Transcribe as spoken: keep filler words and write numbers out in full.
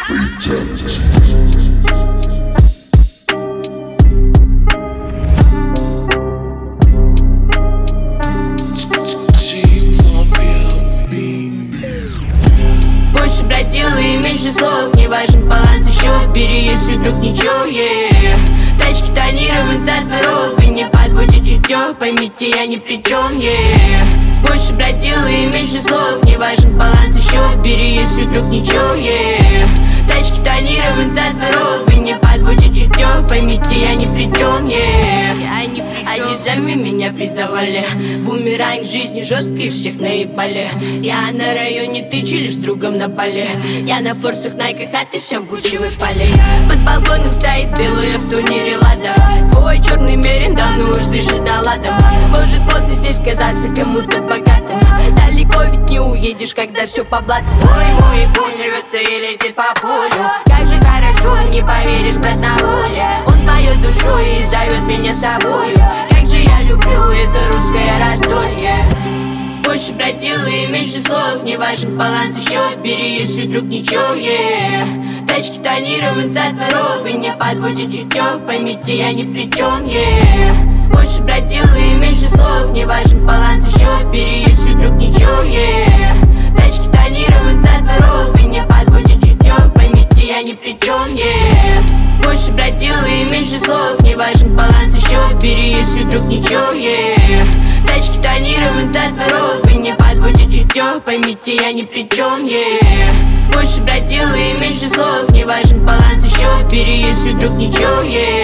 Больше бродил и меньше слов, не важен баланс и счет, бери, если вдруг ничего, yeah. Тачки тонировать за дворов и не подводит чутье, поймите, я ни при чем, yeah. Больше бродил и меньше слов, не важен баланс и счет, бери, если вдруг ничего, yeah. Тачки тонировать за дворов и не подводит чутье, поймите, я ни при чем, yeah. Я ни при чем. Они сами меня предавали, бумеранг жизни жесткий, всех наебали. Я на районе, ты чилишь с другом на поле. Я на форсах, найках, а ты все в Гуччи выпали. Под балконом стоит белая в турнире Лада. Твой черный мерин давно уж дышит ладом. Может модно здесь казаться кому-то богатым, далеко ведь не уедешь, когда все по блату. Ой, мой конь рвется и летит по полю. Как же хорошо, не поверишь, брат, на воле. Он поет душой и зовет меня с собою. Как же я люблю это русское раздолье. Больше бродил и меньше слов, не важен баланс и счет, бери, если вдруг ничего, yeah. Тачки тонировать за дворов и не подводит чутье, поймите, я ни при чем, yeah. Больше бродил и меньше слов, не важен баланс и счет, бери, если вдруг ничего, yeah. Тачки тонировать за дворов и не подводит чутье, поймите, я ни при чем, yeah. Больше бродил и меньше слов, не важен баланс и счет, бери, если вдруг ничего, yeah. Тачки тонировать за дворов и не подводит чутье, поймите, я ни при чем, yeah. Больше бродил и меньше слов, не важен баланс и счет, бери, если вдруг ничего, yeah.